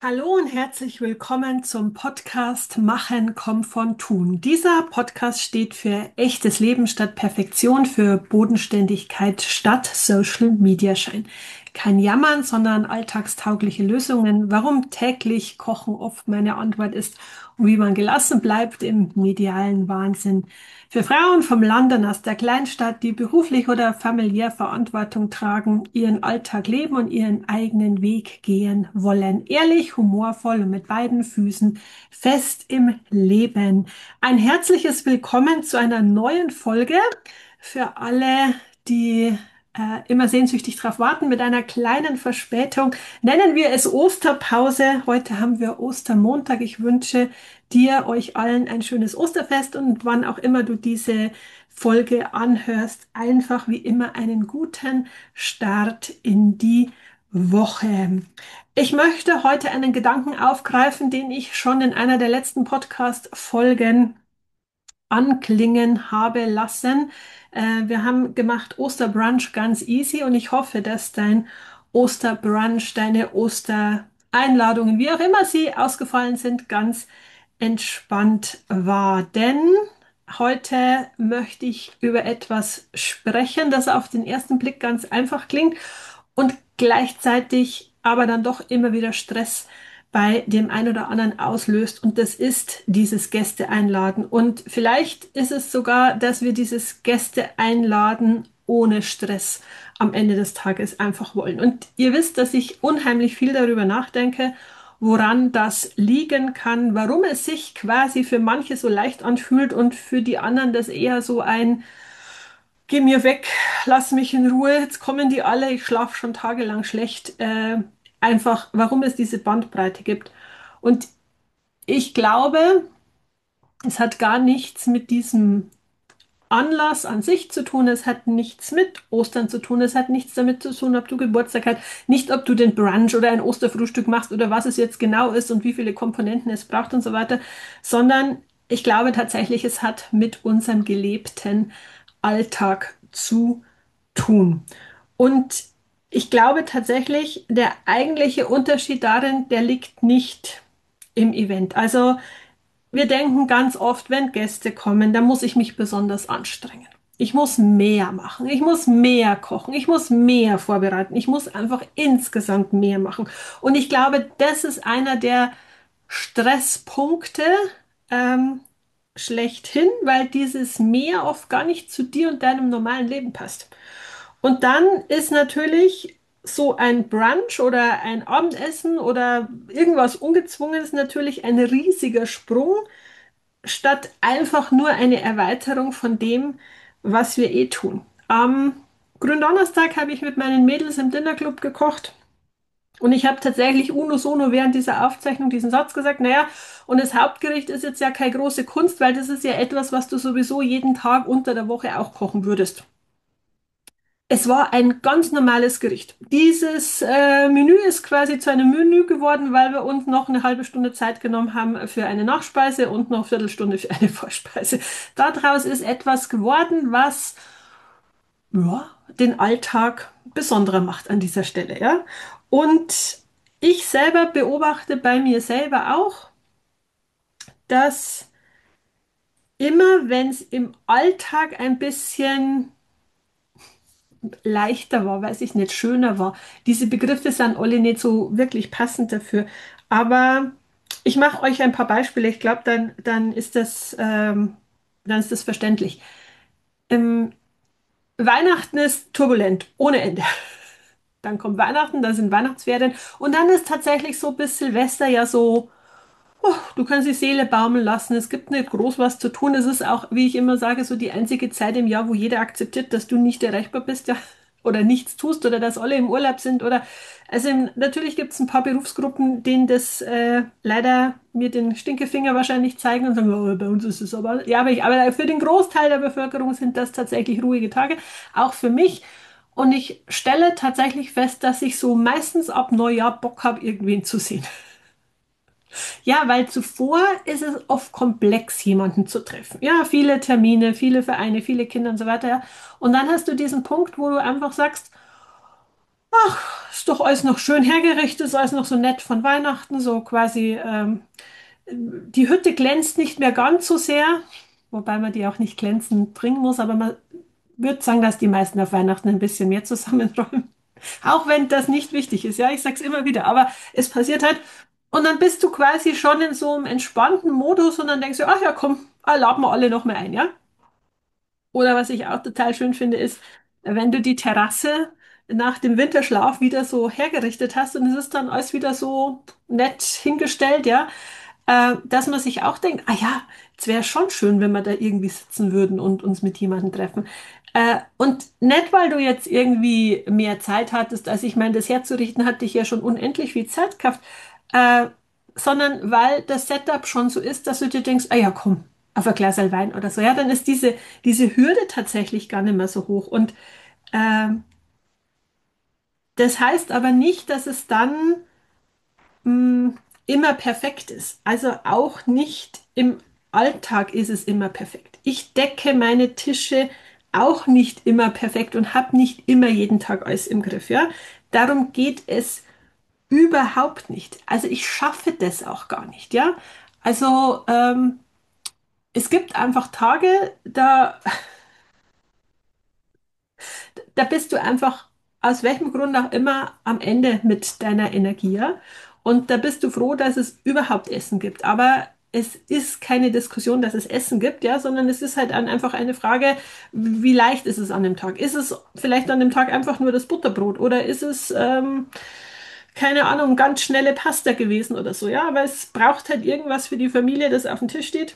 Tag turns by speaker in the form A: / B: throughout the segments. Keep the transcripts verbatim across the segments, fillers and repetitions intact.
A: Hallo und herzlich willkommen zum Podcast Machen kommt von Tun. Dieser Podcast steht für echtes Leben statt Perfektion, für Bodenständigkeit statt Social Media Schein. Kein Jammern, sondern alltagstaugliche Lösungen. Warum täglich Kochen oft meine Antwort ist und wie man gelassen bleibt im medialen Wahnsinn. Für Frauen vom Land und aus der Kleinstadt, die beruflich oder familiär Verantwortung tragen, ihren Alltag leben und ihren eigenen Weg gehen wollen. Ehrlich, humorvoll und mit beiden Füßen fest im Leben. Ein herzliches Willkommen zu einer neuen Folge für alle, die äh, immer sehnsüchtig darauf warten, mit einer kleinen Verspätung. Nennen wir es Osterpause. Heute haben wir Ostermontag. Ich wünsche dir, euch allen ein schönes Osterfest und wann auch immer du diese Folge anhörst, einfach wie immer einen guten Start in die Woche. Ich möchte heute einen Gedanken aufgreifen, den ich schon in einer der letzten Podcast-Folgen anklingen habe lassen. Äh, wir haben gemacht Osterbrunch ganz easy und ich hoffe, dass dein Osterbrunch, deine Ostereinladungen, wie auch immer sie ausgefallen sind, ganz entspannt war. Denn heute möchte ich über etwas sprechen, das auf den ersten Blick ganz einfach klingt und gleichzeitig aber dann doch immer wieder Stress bei dem einen oder anderen auslöst. Und das ist dieses Gäste einladen. Und vielleicht ist es sogar, dass wir dieses Gäste einladen ohne Stress am Ende des Tages einfach wollen. Und ihr wisst, dass ich unheimlich viel darüber nachdenke, woran das liegen kann, warum es sich quasi für manche so leicht anfühlt und für die anderen das eher so ein Geh mir weg, lass mich in Ruhe, jetzt kommen die alle, ich schlafe schon tagelang schlecht. Äh, einfach, warum es diese Bandbreite gibt. Und ich glaube, es hat gar nichts mit diesem Anlass an sich zu tun, es hat nichts mit Ostern zu tun, es hat nichts damit zu tun, ob du Geburtstag hast, nicht ob du den Brunch oder ein Osterfrühstück machst oder was es jetzt genau ist und wie viele Komponenten es braucht und so weiter, sondern ich glaube tatsächlich, es hat mit unserem gelebten Alltag zu tun. Und ich glaube tatsächlich, der eigentliche Unterschied darin, der liegt nicht im Event. Also wir denken ganz oft, wenn Gäste kommen, dann muss ich mich besonders anstrengen. Ich muss mehr machen, ich muss mehr kochen, ich muss mehr vorbereiten, ich muss einfach insgesamt mehr machen. Und ich glaube, das ist einer der Stresspunkte ähm, schlechthin, weil dieses mehr oft gar nicht zu dir und deinem normalen Leben passt. Und dann ist natürlich so ein Brunch oder ein Abendessen oder irgendwas Ungezwungenes natürlich ein riesiger Sprung statt einfach nur eine Erweiterung von dem, was wir eh tun. Am Gründonnerstag habe ich mit meinen Mädels im Dinnerclub gekocht und ich habe tatsächlich unisono während dieser Aufzeichnung diesen Satz gesagt, naja, und das Hauptgericht ist jetzt ja keine große Kunst, weil das ist ja etwas, was du sowieso jeden Tag unter der Woche auch kochen würdest. Es war ein ganz normales Gericht. Dieses äh, Menü ist quasi zu einem Menü geworden, weil wir uns noch eine halbe Stunde Zeit genommen haben für eine Nachspeise und noch eine Viertelstunde für eine Vorspeise. Daraus ist etwas geworden, was ja, den Alltag besonderer macht an dieser Stelle. Ja? Und ich selber beobachte bei mir selber auch, dass immer, wenn es im Alltag ein bisschen leichter war, weiß ich nicht, schöner war. Diese Begriffe sind alle nicht so wirklich passend dafür. Aber ich mache euch ein paar Beispiele. Ich glaube, dann, dann ist das, ähm, dann ist das verständlich. Ähm, Weihnachten ist turbulent, ohne Ende. Dann kommt Weihnachten, dann sind Weihnachtsferien und dann ist tatsächlich so bis Silvester ja so, oh, du kannst die Seele baumeln lassen. Es gibt nicht groß was zu tun. Es ist auch, wie ich immer sage, so die einzige Zeit im Jahr, wo jeder akzeptiert, dass du nicht erreichbar bist, ja, oder nichts tust oder dass alle im Urlaub sind oder also im, natürlich gibt es ein paar Berufsgruppen, denen das äh, leider mir den Stinkefinger wahrscheinlich zeigen und sagen, oh, bei uns ist es aber, ja, aber, ich, aber für den Großteil der Bevölkerung sind das tatsächlich ruhige Tage, auch für mich. Und ich stelle tatsächlich fest, dass ich so meistens ab Neujahr Bock habe, irgendwen zu sehen. Ja, weil zuvor ist es oft komplex, jemanden zu treffen. Ja, viele Termine, viele Vereine, viele Kinder und so weiter. Ja. Und dann hast du diesen Punkt, wo du einfach sagst, ist doch alles noch schön hergerichtet, ist alles noch so nett von Weihnachten, so quasi. Ähm, die Hütte glänzt nicht mehr ganz so sehr, wobei man die auch nicht glänzend bringen muss, aber man würde sagen, dass die meisten auf Weihnachten ein bisschen mehr zusammenräumen. Auch wenn das nicht wichtig ist, ja, ich sag's immer wieder, aber es passiert halt. Und dann bist du quasi schon in so einem entspannten Modus und dann denkst du, ach ja, komm, ah, laden wir alle noch mal ein, ja? Oder was ich auch total schön finde, ist, wenn du die Terrasse nach dem Winterschlaf wieder so hergerichtet hast und es ist dann alles wieder so nett hingestellt, ja, äh, dass man sich auch denkt, ah ja, es wäre schon schön, wenn wir da irgendwie sitzen würden und uns mit jemandem treffen. Äh, und nicht, weil du jetzt irgendwie mehr Zeit hattest, also ich meine, das herzurichten hat dich ja schon unendlich viel Zeit gehabt, äh, sondern weil das Setup schon so ist, dass du dir denkst, ah ja, komm, auf ein Glas Wein oder so, ja, dann ist diese, diese Hürde tatsächlich gar nicht mehr so hoch. Und ähm, das heißt aber nicht, dass es dann mh, immer perfekt ist. Also auch nicht im Alltag ist es immer perfekt. Ich decke meine Tische auch nicht immer perfekt und habe nicht immer jeden Tag alles im Griff. Ja? Darum geht es überhaupt nicht. Also ich schaffe das auch gar nicht. Ja? Also ähm, es gibt einfach Tage, da da bist du einfach aus welchem Grund auch immer am Ende mit deiner Energie. Ja? Und da bist du froh, dass es überhaupt Essen gibt. Aber es ist keine Diskussion, dass es Essen gibt, ja, sondern es ist halt ein, einfach eine Frage, wie leicht ist es an dem Tag? Ist es vielleicht an dem Tag einfach nur das Butterbrot oder ist es, ähm, keine Ahnung, ganz schnelle Pasta gewesen oder so, ja? Aber es braucht halt irgendwas für die Familie, das auf dem Tisch steht.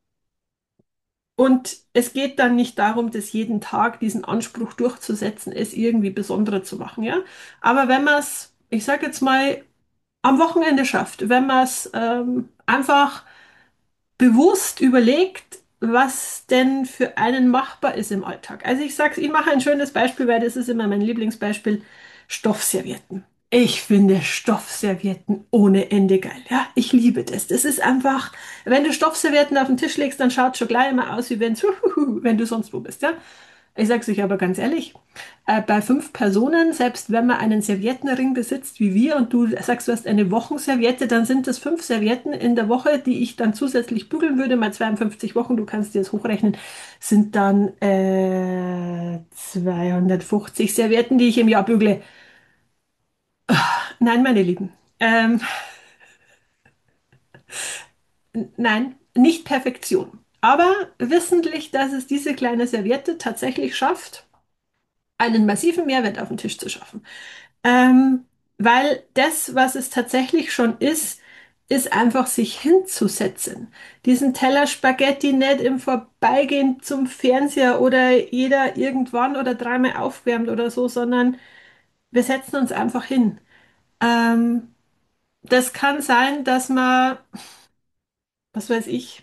A: Und es geht dann nicht darum, das jeden Tag diesen Anspruch durchzusetzen, es irgendwie besonderer zu machen, ja. Aber wenn man es, ich sage jetzt mal, am Wochenende schafft, wenn man es ähm, einfach bewusst überlegt, was denn für einen machbar ist im Alltag. Also ich sage, ich mache ein schönes Beispiel, weil das ist immer mein Lieblingsbeispiel, Stoffservietten. Ich finde Stoffservietten ohne Ende geil. Ja, ich liebe das. Das ist einfach, wenn du Stoffservietten auf den Tisch legst, dann schaut es schon gleich immer aus, wie wenn's, wenn du sonst wo bist. Ja, ich sage es euch aber ganz ehrlich, äh, bei fünf Personen, selbst wenn man einen Serviettenring besitzt wie wir und du sagst, du hast eine Wochenserviette, dann sind das fünf Servietten in der Woche, die ich dann zusätzlich bügeln würde, mal zweiundfünfzig Wochen, du kannst dir das hochrechnen, sind dann äh, zweihundertfünfzig Servietten, die ich im Jahr bügle. Nein, meine Lieben. Ähm, nein, nicht Perfektion. Aber wissentlich, dass es diese kleine Serviette tatsächlich schafft, einen massiven Mehrwert auf den Tisch zu schaffen. Ähm, weil das, was es tatsächlich schon ist, ist einfach sich hinzusetzen. Diesen Teller Spaghetti nicht im Vorbeigehen zum Fernseher oder jeder irgendwann oder dreimal aufwärmt oder so, sondern wir setzen uns einfach hin. Ähm, das kann sein, dass man, was weiß ich,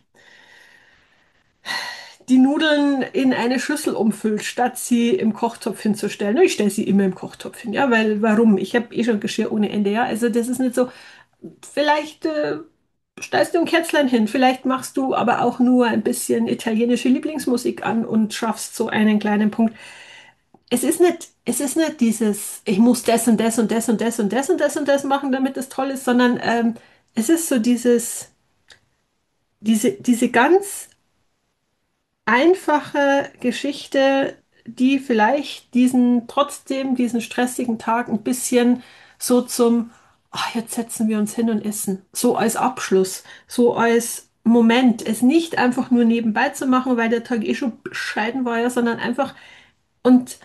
A: die Nudeln in eine Schüssel umfüllt, statt sie im Kochtopf hinzustellen. Ich stelle sie immer im Kochtopf hin, ja, weil warum? Ich habe eh schon Geschirr ohne Ende, ja. Also das ist nicht so. Vielleicht äh, stellst du ein Kerzlein hin, vielleicht machst du aber auch nur ein bisschen italienische Lieblingsmusik an und schaffst so einen kleinen Punkt. Es ist nicht, es ist nicht dieses, ich muss das und das und das und das und das und das und das machen, damit es toll ist, sondern ähm, es ist so dieses, diese, diese ganz einfache Geschichte, die vielleicht diesen, trotzdem diesen stressigen Tag ein bisschen so zum, ach, jetzt setzen wir uns hin und essen, so als Abschluss, so als Moment, es nicht einfach nur nebenbei zu machen, weil der Tag eh schon bescheiden war, ja, sondern einfach, und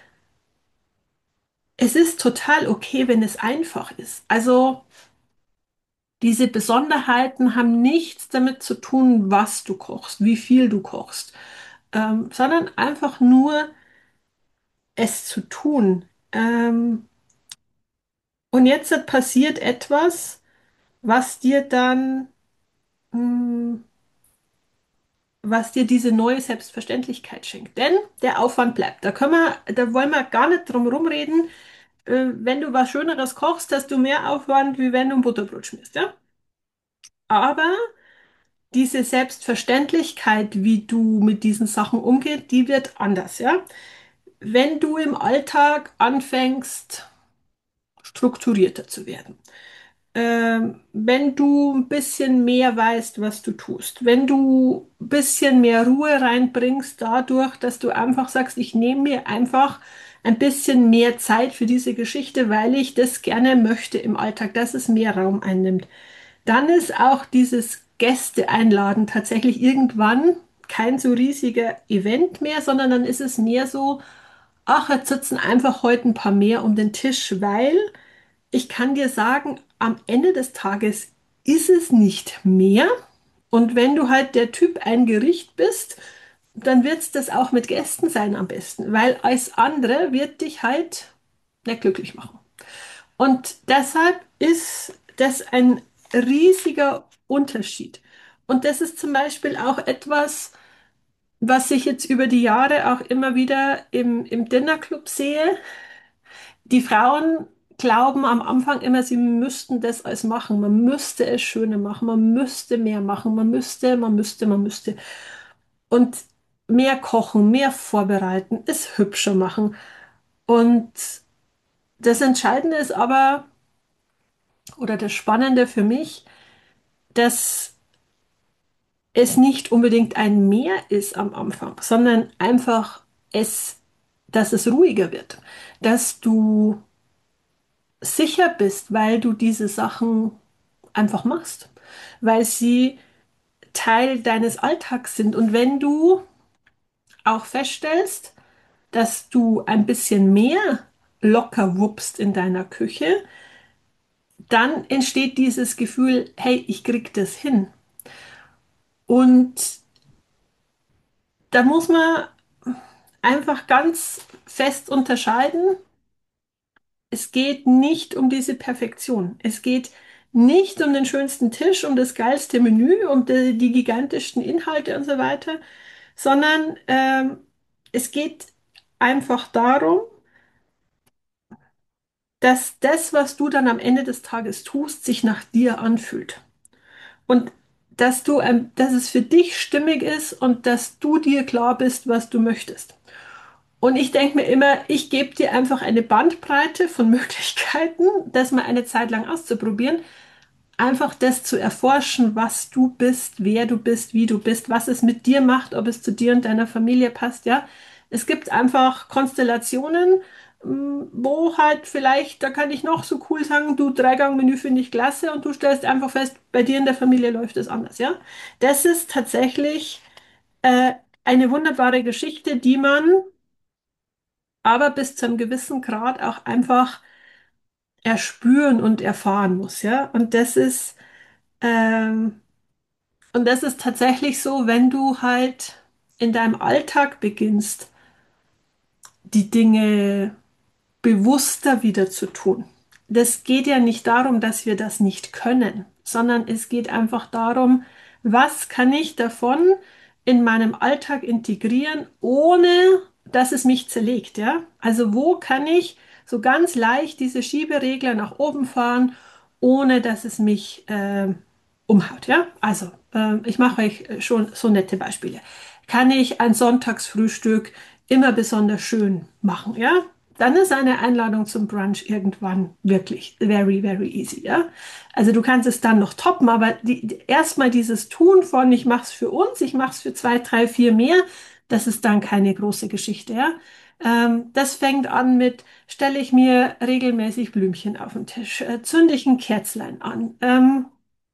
A: es ist total okay, wenn es einfach ist. Also diese Besonderheiten haben nichts damit zu tun, was du kochst, wie viel du kochst, ähm, sondern einfach nur, es zu tun. Ähm, und jetzt passiert etwas, was dir dann, mh, was dir diese neue Selbstverständlichkeit schenkt. Denn der Aufwand bleibt. Da können wir, da wollen wir gar nicht drum rumreden. Äh, wenn du was Schöneres kochst, hast du mehr Aufwand, wie wenn du ein Butterbrot schmierst, ja? Aber diese Selbstverständlichkeit, wie du mit diesen Sachen umgehst, die wird anders, ja? Wenn du im Alltag anfängst, strukturierter zu werden. Ähm, wenn du ein bisschen mehr weißt, was du tust, wenn du ein bisschen mehr Ruhe reinbringst, dadurch, dass du einfach sagst, ich nehme mir einfach ein bisschen mehr Zeit für diese Geschichte, weil ich das gerne möchte im Alltag, dass es mehr Raum einnimmt, dann ist auch dieses Gäste einladen tatsächlich irgendwann kein so riesiger Event mehr, sondern dann ist es mehr so, ach, jetzt sitzen einfach heute ein paar mehr um den Tisch, weil ich kann dir sagen, am Ende des Tages ist es nicht mehr. Und wenn du halt der Typ ein Gericht bist, dann wird es das auch mit Gästen sein am besten, weil alles andere wird dich halt nicht glücklich machen. Und deshalb ist das ein riesiger Unterschied. Und das ist zum Beispiel auch etwas, was ich jetzt über die Jahre auch immer wieder im, im Dinnerclub sehe. Die Frauen glauben am Anfang immer, sie müssten das alles machen. Man müsste es schöner machen, man müsste mehr machen, man müsste, man müsste, man müsste. Und mehr kochen, mehr vorbereiten, es hübscher machen. Und das Entscheidende ist aber, oder das Spannende für mich, dass es nicht unbedingt ein Mehr ist am Anfang, sondern einfach es, dass es ruhiger wird, dass du sicher bist, weil du diese Sachen einfach machst, weil sie Teil deines Alltags sind. Und wenn du auch feststellst, dass du ein bisschen mehr locker wuppst in deiner Küche, dann entsteht dieses Gefühl, hey, ich krieg das hin. Und da muss man einfach ganz fest unterscheiden. Es geht nicht um diese Perfektion. Es geht nicht um den schönsten Tisch, um das geilste Menü, um die, die gigantischsten Inhalte und so weiter, sondern ähm, es geht einfach darum, dass das, was du dann am Ende des Tages tust, sich nach dir anfühlt. Und dass du, ähm, dass es für dich stimmig ist und dass du dir klar bist, was du möchtest. Und ich denke mir immer, ich gebe dir einfach eine Bandbreite von Möglichkeiten, das mal eine Zeit lang auszuprobieren. Einfach das zu erforschen, was du bist, wer du bist, wie du bist, was es mit dir macht, ob es zu dir und deiner Familie passt, ja. Es gibt einfach Konstellationen, m, wo halt vielleicht, da kann ich noch so cool sagen, du Dreigang-Menü finde ich klasse und du stellst einfach fest, bei dir in der Familie läuft es anders, ja. Das ist tatsächlich äh, eine wunderbare Geschichte, die man aber bis zu einem gewissen Grad auch einfach erspüren und erfahren muss, ja. Und das ist, ähm, und das ist tatsächlich so, wenn du halt in deinem Alltag beginnst, die Dinge bewusster wieder zu tun. Das geht ja nicht darum, dass wir das nicht können, sondern es geht einfach darum, was kann ich davon in meinem Alltag integrieren, ohne dass es mich zerlegt, ja? Also wo kann ich so ganz leicht diese Schieberegler nach oben fahren, ohne dass es mich äh, umhaut, ja? Also äh, ich mache euch schon so nette Beispiele. Kann ich ein Sonntagsfrühstück immer besonders schön machen, ja? Dann ist eine Einladung zum Brunch irgendwann wirklich very, very easy, ja? Also du kannst es dann noch toppen, aber die, die, erstmal dieses Tun von ich mache es für uns, ich mache es für zwei, drei, vier mehr, das ist dann keine große Geschichte, ja? Ähm, das fängt an mit, stelle ich mir regelmäßig Blümchen auf den Tisch, äh, zünde ich ein Kerzlein an. Ähm,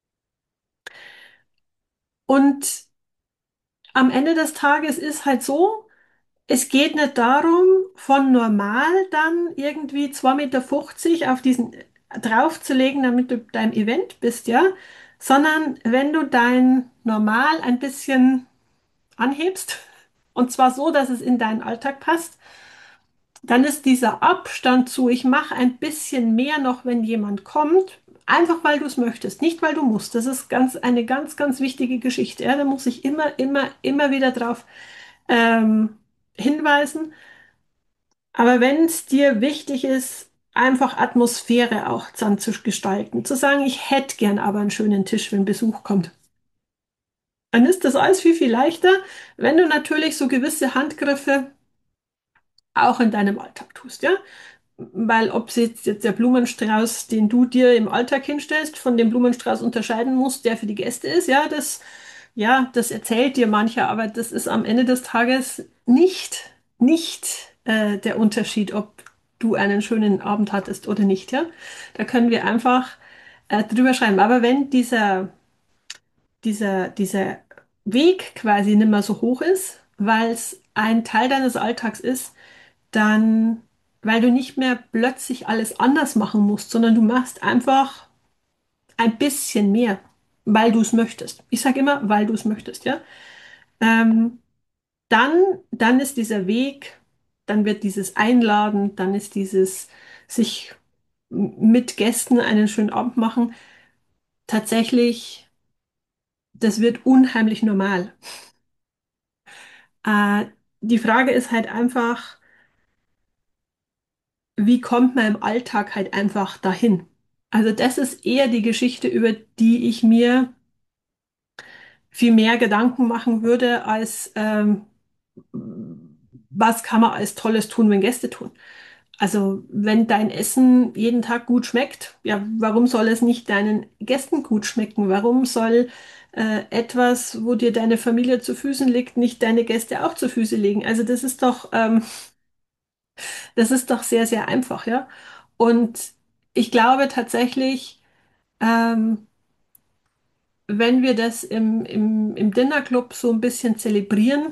A: und am Ende des Tages ist halt so, es geht nicht darum, von normal dann irgendwie zwei Meter fünfzig auf diesen draufzulegen, damit du beim Event bist, ja, sondern wenn du dein Normal ein bisschen anhebst, und zwar so, dass es in deinen Alltag passt, dann ist dieser Abstand zu, ich mache ein bisschen mehr noch, wenn jemand kommt, einfach weil du es möchtest, nicht weil du musst. Das ist ganz, eine ganz, ganz wichtige Geschichte. Ja, da muss ich immer, immer, immer wieder drauf ähm, hinweisen. Aber wenn es dir wichtig ist, einfach Atmosphäre auch dann zu gestalten, zu sagen, ich hätte gern aber einen schönen Tisch, wenn Besuch kommt, dann ist das alles viel, viel leichter, wenn du natürlich so gewisse Handgriffe auch in deinem Alltag tust, ja. weil ob sie jetzt, jetzt der Blumenstrauß, den du dir im Alltag hinstellst, von dem Blumenstrauß unterscheiden musst, der für die Gäste ist, ja, das, ja, das erzählt dir mancher, aber das ist am Ende des Tages nicht, nicht äh, der Unterschied, ob du einen schönen Abend hattest oder nicht, ja. Da können wir einfach äh, drüber schreiben. Aber wenn dieser, dieser, dieser Weg quasi nicht mehr so hoch ist, weil es ein Teil deines Alltags ist, dann, weil du nicht mehr plötzlich alles anders machen musst, sondern du machst einfach ein bisschen mehr, weil du es möchtest. Ich sage immer, weil du es möchtest, ja. Ähm, dann, dann ist dieser Weg, dann wird dieses Einladen, dann ist dieses sich mit Gästen einen schönen Abend machen, tatsächlich, das wird unheimlich normal. Äh, die Frage ist halt einfach, wie kommt man im Alltag halt einfach dahin? Also das ist eher die Geschichte, über die ich mir viel mehr Gedanken machen würde, als ähm, was kann man als Tolles tun, wenn Gäste tun. Also wenn dein Essen jeden Tag gut schmeckt, ja, warum soll es nicht deinen Gästen gut schmecken? Warum soll äh, etwas, wo dir deine Familie zu Füßen liegt, nicht deine Gäste auch zu Füße legen? Also das ist doch, ähm, das ist doch sehr, sehr einfach, ja. Und ich glaube tatsächlich, ähm, wenn wir das im, im, im Dinnerclub so ein bisschen zelebrieren,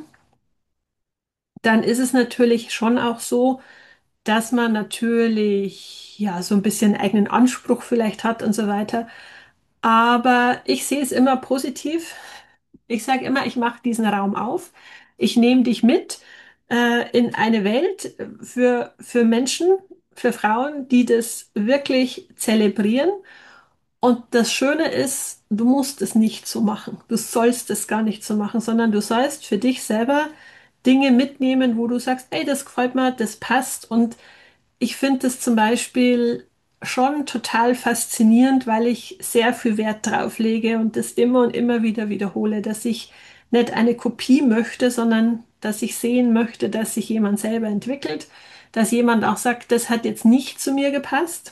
A: dann ist es natürlich schon auch so, dass man natürlich ja so ein bisschen eigenen Anspruch vielleicht hat und so weiter. Aber ich sehe es immer positiv. Ich sage immer, ich mache diesen Raum auf. Ich nehme dich mit äh, in eine Welt für, für Menschen, für Frauen, die das wirklich zelebrieren. Und das Schöne ist, du musst es nicht so machen. Du sollst es gar nicht so machen, sondern du sollst für dich selber Dinge mitnehmen, wo du sagst, ey, das gefällt mir, das passt. Und ich finde das zum Beispiel schon total faszinierend, weil ich sehr viel Wert drauf lege und das immer und immer wieder wiederhole, dass ich nicht eine Kopie möchte, sondern dass ich sehen möchte, dass sich jemand selber entwickelt, dass jemand auch sagt, das hat jetzt nicht zu mir gepasst,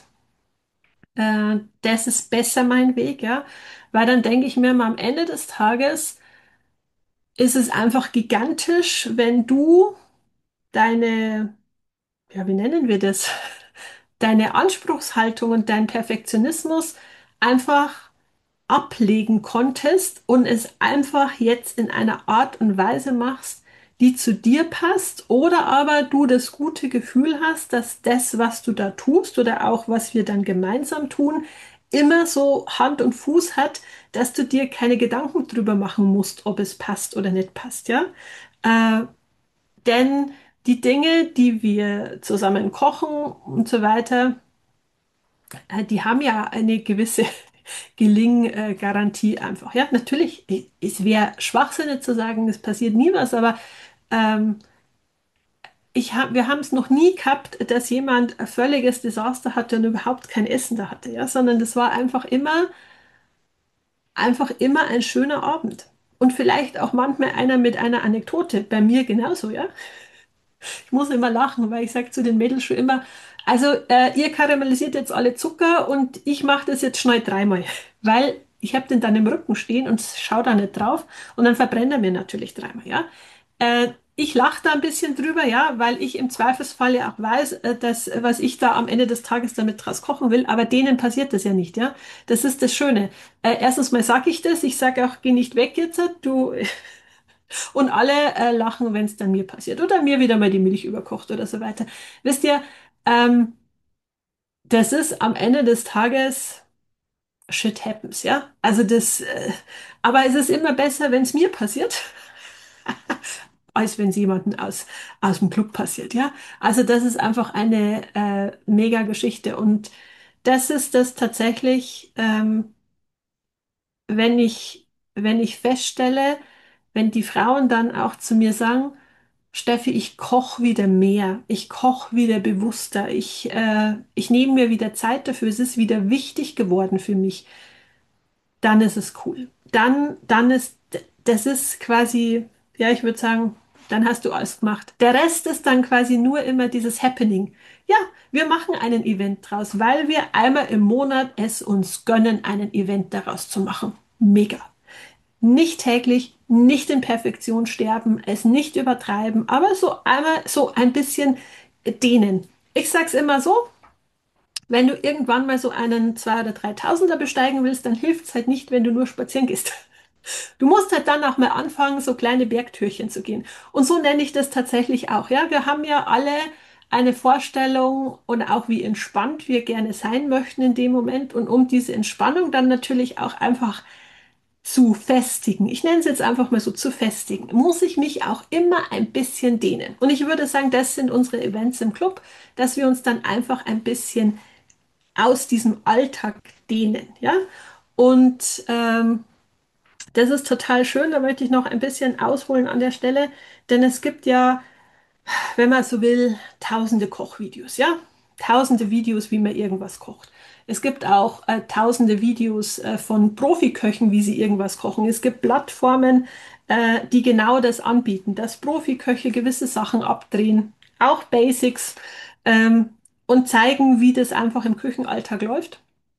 A: äh, das ist besser mein Weg, ja, weil dann denke ich mir mal am Ende des Tages ist es einfach gigantisch, wenn du deine, ja, wie nennen wir das? Deine Anspruchshaltung und dein Perfektionismus einfach ablegen konntest und es einfach jetzt in einer Art und Weise machst, die zu dir passt, oder aber du das gute Gefühl hast, dass das, was du da tust oder auch was wir dann gemeinsam tun, immer so Hand und Fuß hat, dass du dir keine Gedanken drüber machen musst, ob es passt oder nicht passt, ja? Äh, denn die Dinge, die wir zusammen kochen und so weiter, äh, die haben ja eine gewisse Gelinggarantie einfach. Ja, natürlich, es wäre schwachsinnig zu sagen, es passiert nie was, aber ähm, ich hab, wir haben es noch nie gehabt, dass jemand ein völliges Desaster hatte und überhaupt kein Essen da hatte, ja, sondern das war einfach immer, einfach immer ein schöner Abend. Und vielleicht auch manchmal einer mit einer Anekdote. Bei mir genauso, ja. Ich muss immer lachen, weil ich sage zu den Mädels schon immer, also äh, ihr karamellisiert jetzt alle Zucker und ich mache das jetzt schnell dreimal, weil ich habe den dann im Rücken stehen und schaue da nicht drauf und dann verbrennt er mir natürlich dreimal, ja. Äh, ich lache da ein bisschen drüber, ja, weil ich im Zweifelsfall ja auch weiß, äh, dass was ich da am Ende des Tages damit draus kochen will, aber denen passiert das ja nicht, ja. Das ist das Schöne. Äh, erstens mal sage ich das, ich sage auch, geh nicht weg jetzt, du und alle äh, lachen, wenn es dann mir passiert oder mir wieder mal die Milch überkocht oder so weiter. Wisst ihr, ähm, das ist am Ende des Tages shit happens, ja. Also das, äh, aber es ist immer besser, wenn es mir passiert, als wenn es jemandem aus, aus dem Club passiert, ja. Also das ist einfach eine äh, mega Geschichte und das ist das tatsächlich, ähm, wenn ich, wenn ich feststelle, wenn die Frauen dann auch zu mir sagen, Steffi, ich koche wieder mehr, ich koche wieder bewusster, ich, äh, ich nehme mir wieder Zeit dafür, es ist wieder wichtig geworden für mich, dann ist es cool. Dann, dann ist, das ist quasi, ja, ich würde sagen, dann hast du alles gemacht. Der Rest ist dann quasi nur immer dieses Happening, Ja, wir machen einen Event draus, weil wir einmal im Monat es uns gönnen, einen Event daraus zu machen. Mega. Nicht täglich, nicht in Perfektion sterben, es nicht übertreiben, aber so einmal so ein bisschen dehnen. Ich sag's immer so, wenn du irgendwann mal so einen zwei oder dreitausender besteigen willst, dann hilft es halt nicht, wenn du nur spazieren gehst. Du musst halt dann auch mal anfangen, so kleine Bergtürchen zu gehen. Und so nenne ich das tatsächlich auch. Ja, wir haben ja alle eine Vorstellung und auch wie entspannt wir gerne sein möchten in dem Moment. Und um diese Entspannung dann natürlich auch einfach zu festigen, ich nenne es jetzt einfach mal so zu festigen, muss ich mich auch immer ein bisschen dehnen. Und ich würde sagen, das sind unsere Events im Club, dass wir uns dann einfach ein bisschen aus diesem Alltag dehnen. Ja, und ähm, das ist total schön. Da möchte ich noch ein bisschen ausholen an der Stelle, denn es gibt ja, wenn man so will, tausende Kochvideos, ja? Tausende Videos, wie man irgendwas kocht. Es gibt auch äh, tausende Videos äh, von Profiköchen, wie sie irgendwas kochen. Es gibt Plattformen, äh, die genau das anbieten, dass Profiköche gewisse Sachen abdrehen, auch Basics, ähm, und zeigen, wie das einfach im Küchenalltag läuft.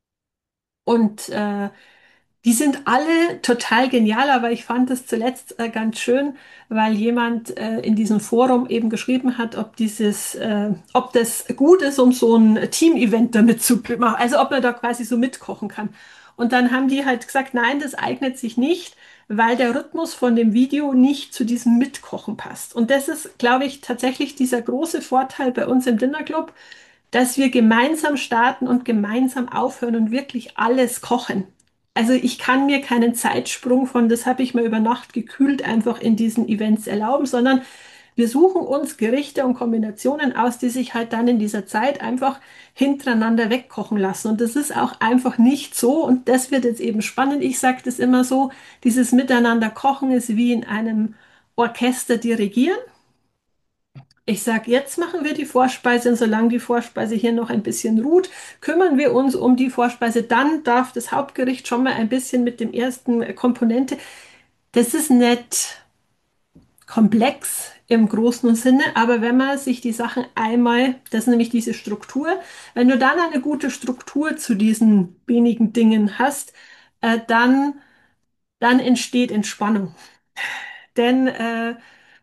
A: Und äh, die sind alle total genial, aber ich fand es zuletzt äh, ganz schön, weil jemand äh, in diesem Forum eben geschrieben hat, ob dieses, äh, ob das gut ist, um so ein Team-Event damit zu machen, also ob man da quasi so mitkochen kann. Und dann haben die halt gesagt, nein, das eignet sich nicht, weil der Rhythmus von dem Video nicht zu diesem Mitkochen passt. Und das ist, glaube ich, tatsächlich dieser große Vorteil bei uns im Dinner Club, dass wir gemeinsam starten und gemeinsam aufhören und wirklich alles kochen. Also ich kann mir keinen Zeitsprung von, das habe ich mir über Nacht gekühlt, einfach in diesen Events erlauben, sondern wir suchen uns Gerichte und Kombinationen aus, die sich halt dann in dieser Zeit einfach hintereinander wegkochen lassen. Und das ist auch einfach nicht so. Und das wird jetzt eben spannend. Ich sage das immer so, dieses Miteinander kochen ist wie in einem Orchester dirigieren. Ich sage, jetzt machen wir die Vorspeise und solange die Vorspeise hier noch ein bisschen ruht, kümmern wir uns um die Vorspeise. Dann darf das Hauptgericht schon mal ein bisschen mit dem ersten Komponente. Das ist nicht komplex im großen Sinne, aber wenn man sich die Sachen einmal, das ist nämlich diese Struktur, wenn du dann eine gute Struktur zu diesen wenigen Dingen hast, äh, dann, dann entsteht Entspannung. Denn äh,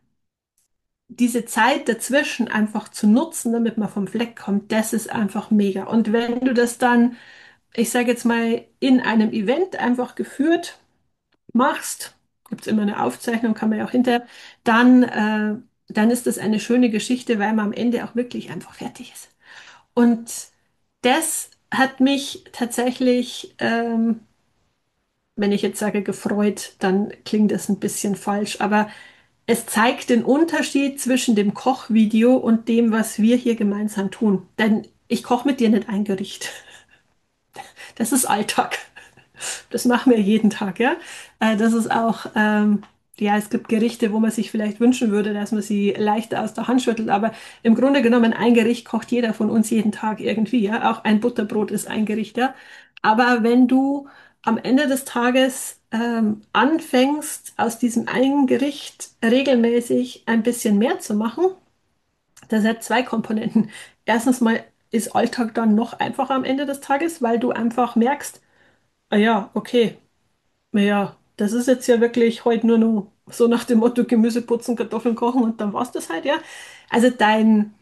A: diese Zeit dazwischen einfach zu nutzen, damit man vom Fleck kommt, das ist einfach mega. Und wenn du das dann, ich sage jetzt mal, in einem Event einfach geführt machst, gibt es immer eine Aufzeichnung, kann man ja auch hinterher, dann, äh, dann ist das eine schöne Geschichte, weil man am Ende auch wirklich einfach fertig ist. Und das hat mich tatsächlich, ähm, wenn ich jetzt sage gefreut, dann klingt das ein bisschen falsch, aber es zeigt den Unterschied zwischen dem Kochvideo und dem, was wir hier gemeinsam tun. Denn ich koche mit dir nicht ein Gericht. Das ist Alltag. Das machen wir jeden Tag, ja. Äh, Das ist auch, ähm, ja, es gibt Gerichte, wo man sich vielleicht wünschen würde, dass man sie leichter aus der Hand schüttelt, aber im Grunde genommen ein Gericht kocht jeder von uns jeden Tag irgendwie, ja. Auch ein Butterbrot ist ein Gericht, ja. Aber wenn du am Ende des Tages ähm, anfängst, aus diesem einen Gericht regelmäßig ein bisschen mehr zu machen, das hat zwei Komponenten. Erstens mal ist Alltag dann noch einfacher am Ende des Tages, weil du einfach merkst, ah ja, okay, ja, das ist jetzt ja wirklich heute nur noch so nach dem Motto Gemüse putzen, Kartoffeln kochen und dann war's das halt, ja. Also dein,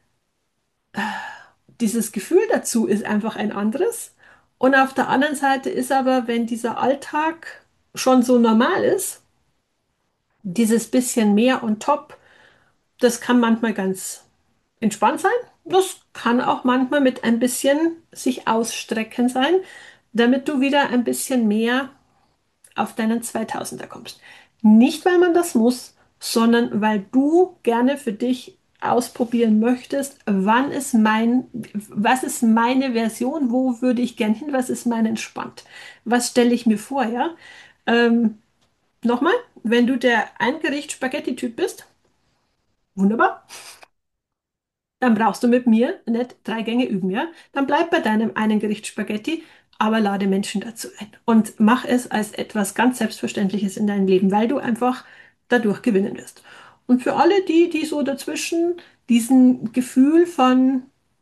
A: dieses Gefühl dazu ist einfach ein anderes. Und auf der anderen Seite ist aber, wenn dieser Alltag schon so normal ist, dieses bisschen mehr on top, das kann manchmal ganz entspannt sein. Das kann auch manchmal mit ein bisschen sich ausstrecken sein, damit du wieder ein bisschen mehr auf deinen zweitausender kommst. Nicht, weil man das muss, sondern weil du gerne für dich ausprobieren möchtest, wann ist mein, was ist meine Version, wo würde ich gern hin, was ist mein entspannt, was stelle ich mir vor, ja? Ähm, Nochmal, wenn du der Ein-Gericht-Spaghetti-Typ bist, wunderbar, dann brauchst du mit mir nicht drei Gänge üben, ja? Dann bleib bei deinem einen Gericht Spaghetti, aber lade Menschen dazu ein und mach es als etwas ganz Selbstverständliches in deinem Leben, weil du einfach dadurch gewinnen wirst. Und für alle die, die so dazwischen diesen Gefühl von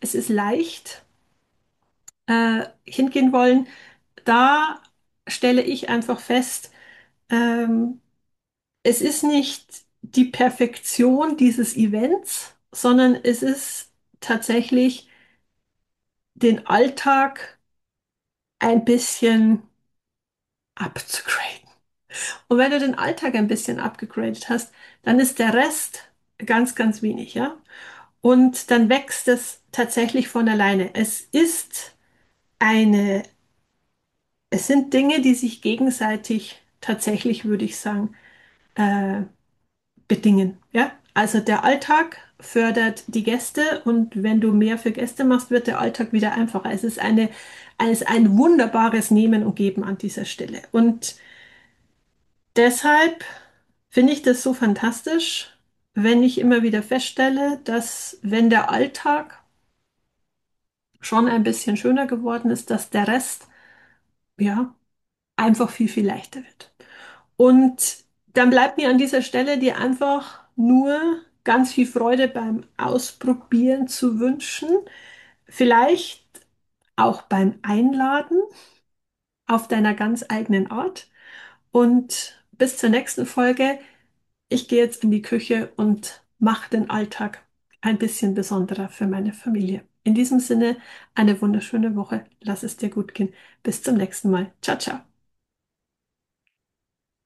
A: es ist leicht äh, hingehen wollen, da stelle ich einfach fest, ähm, es ist nicht die Perfektion dieses Events, sondern es ist tatsächlich den Alltag ein bisschen abzugraden. Und wenn du den Alltag ein bisschen abgegradet hast, dann ist der Rest ganz, ganz wenig, ja? Und dann wächst es tatsächlich von alleine. Es ist eine, es sind Dinge, die sich gegenseitig tatsächlich, würde ich sagen, äh, bedingen. Ja? Also der Alltag fördert die Gäste und wenn du mehr für Gäste machst, wird der Alltag wieder einfacher. Es ist eine, es ist ein wunderbares Nehmen und Geben an dieser Stelle. Und deshalb finde ich das so fantastisch, wenn ich immer wieder feststelle, dass wenn der Alltag schon ein bisschen schöner geworden ist, dass der Rest, ja, einfach viel, viel leichter wird. Und dann bleibt mir an dieser Stelle dir einfach nur ganz viel Freude beim Ausprobieren zu wünschen. Vielleicht auch beim Einladen auf deiner ganz eigenen Art. Und bis zur nächsten Folge. Ich gehe jetzt in die Küche und mache den Alltag ein bisschen besonderer für meine Familie. In diesem Sinne, eine wunderschöne Woche. Lass es dir gut gehen. Bis zum nächsten Mal. Ciao, ciao.